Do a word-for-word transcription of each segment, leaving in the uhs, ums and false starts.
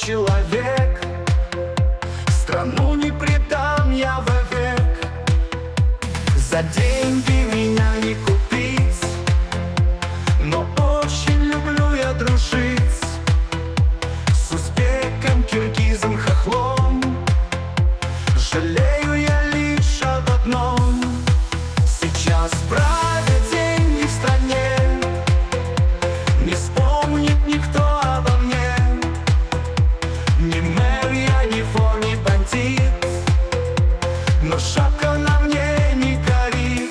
человек. Страну не предам я вовек. За деньги меня не купить, но очень люблю я дружить с узбеком, киргизом, хохлом. Жалею я лишь об одном: сейчас правят деньги в стране, не вспомнит никто обо мне. Не мэр я, не вор, не бандит, но шапка на мне не горит.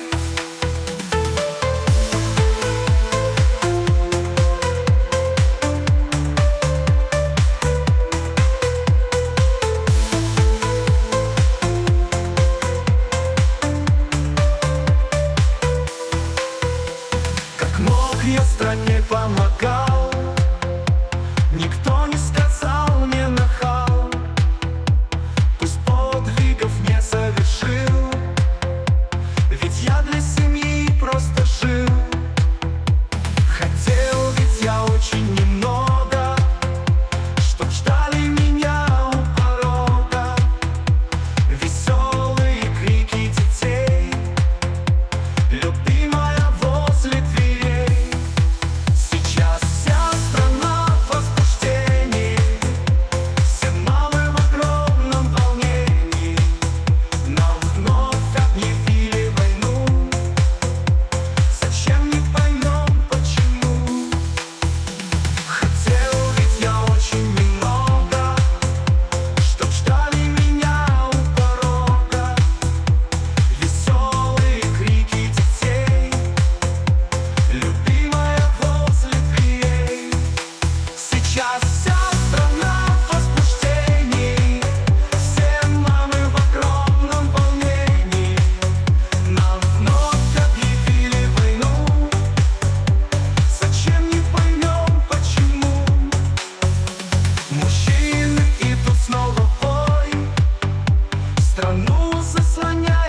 Как мог я стране помогал, никто не сказал мне нахал. Пусть подвигов не совершил, ведь я для семьи просто жил. Хотел ведь я очень немного, чтоб ждали меня у порога. Веселые крики детей, любимая возле дверей. Сейчас вся страна в возбуждении, все мамы в огромном волнении. Нам вновь объявили войну, зачем не поймем почему. Хотел ведь я очень немного, чтоб ждали меня у порога. Веселые крики детей, любимая возле дверей. Сейчас вся страна в возбуждении, все мамы в огромном волнении. Нам вновь объявили войну, зачем не поймем почему. Мужчины идут снова в бой, страну заслоняют